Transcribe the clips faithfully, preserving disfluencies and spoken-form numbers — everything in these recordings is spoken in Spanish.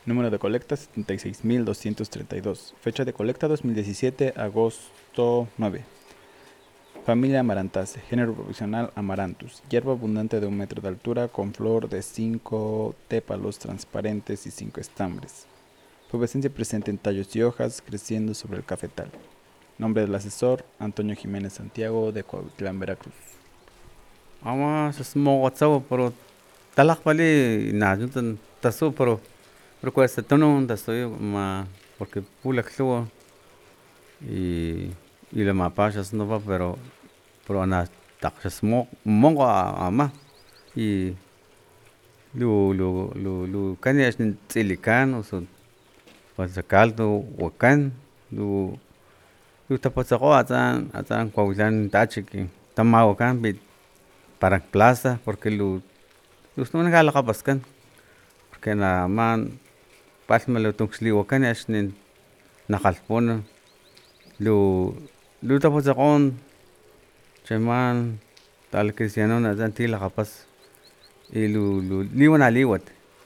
Número de colecta setenta y seis mil doscientos treinta y dos. Fecha de colecta dos mil diecisiete, agosto nueve. Familia Amarantaceae, género provisional Amaranthus, hierba abundante de un metro de altura con flor de cinco tépalos transparentes y cinco estambres. Pubescencia presente en tallos y hojas, creciendo sobre el cafetal. Nombre del asesor, Antonio Jiménez Santiago, de Cuautitlán, Veracruz. Ama sasmo WhatsApp pero talak pali na juntan tasu pero pero cuesta tono tasu ma porque pula kluwa y y la mapachas no va pero pero na taksas mo mongo ama y lu lu lu lu kanias tsilikan o so pasa caldo huacan lu lu tapasako atan atan Cuautitlán tachiki tamago kan bit para plaza porque lu lus no nagalakapaskan porque na man palmalo tuxliwakan ashnin nakalpona lu lu tapasakon cheman tal cristiano na dan tilakapas y lu lu liwan aliwat.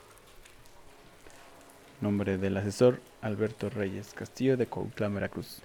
Nombre del asesor, Alberto Reyes Castillo, de Cuautitlán, Veracruz.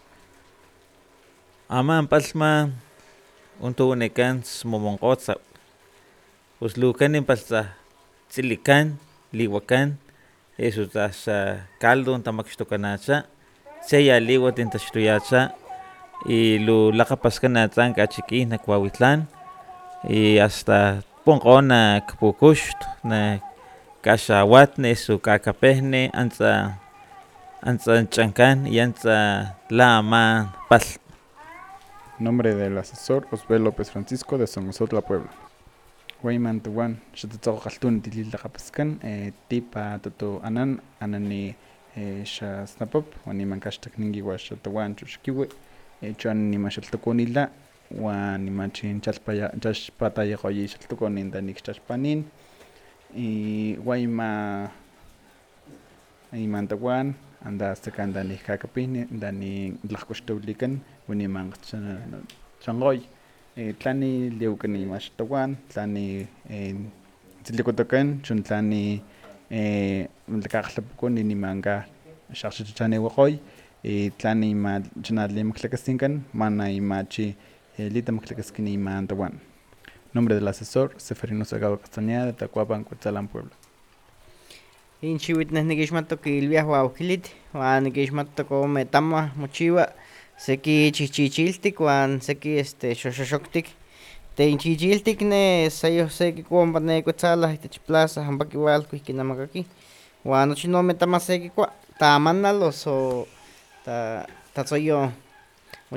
Aman palma unto unekan smomonqotsa uslukan in palsa tsilikan liwakan eso tas caldo tamakxtokanacha seya liwat intaxtuyacha y lu laqapaskanatsan kachiki na Cuautitlán y hasta ponqona kpukusht na kaxawatne su kakapejne antsa antsa chankan y antsa lama pal. Nombre del asesor, Osbel López Francisco, de Songosotla, Puebla. Wayman Tuwan, Shatatzo Kaltun, Tililakapaskan, Tipa Toto Anan, Anani Shasnapop, Waniman Kashtak Ningiwa Shatawan, Chushkiwe, Chuan Nimashaltokonila, Wanimachin Chashpataya Hoyi Shaltokonin, Danik Chashpanin, y Wayma Imantawan, anda hasta kan dani kakapini dani tlaxkoxtolikan waniman changoy tlani liukani maxtawan tlani tlikotokan chun tlani tlakaqlapukoni nimanka xaxchichaniwaqoy tlani ma chanalimaklakastinkan mana imachi litamaktlakaskini imantawan. Nombre del asesor, Seferino Salgado Castañeda, de Tacuapan, Cuetzalan, Puebla. Inchiwit nas nikixmatok ilwiaj waukilit wan nikixmatok ome tama mochiwa seki chichichiltik wan seki este xoxoxoktik te inchichiltik ne sayoh seki kuompa ne Cuetzalan itech plaza ompa kiualko ihki namakaki wan nochi non ome tama sekikua tamanal noso ta tatsoyon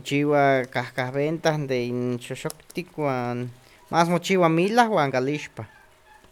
mochiwa kahkahbenta de in xoxoktik wan mas mochiwa milah wan kalixpa.